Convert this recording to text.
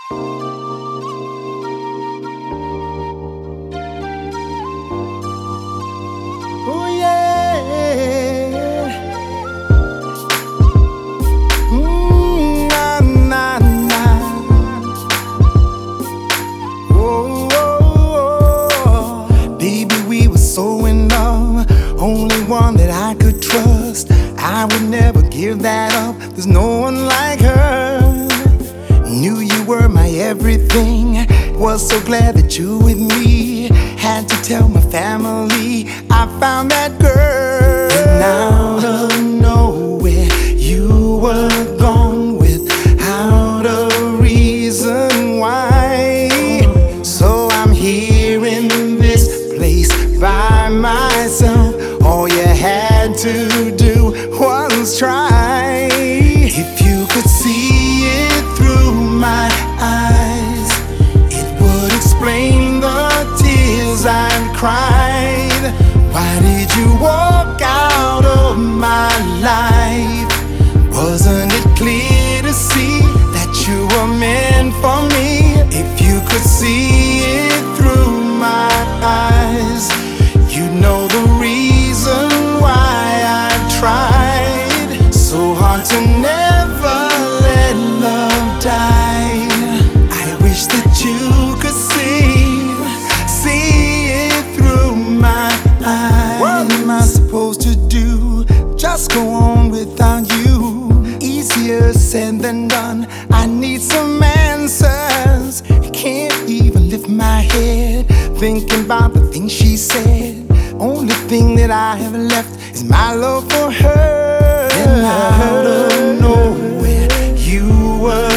Oh yeah. Nah, nah, nah. Oh, oh, oh. Baby, we were so in love. Only one that I could trust. I would never give that up. There's no one like her. Knew you were my everything. Was so glad that you with me. Had to tell my family I found that girl. And out of nowhere, you were gone without a reason why. So I'm here in this place by myself. All you had to do was try. If you could see it through my eyes, it would explain the tears I've cried. Why did you walk out of my life? Wasn't it clear to see that you were meant for me? If you could see it through my eyes, you'd know the reason why I've tried so hard to never let love die. I wish that you could see it through my eyes. What am I supposed to do? Just go on without you. Easier said than done. I need some answers. Can't even lift my head thinking about the things she said. Only thing that I have left is my love for her. And out of nowhere, you were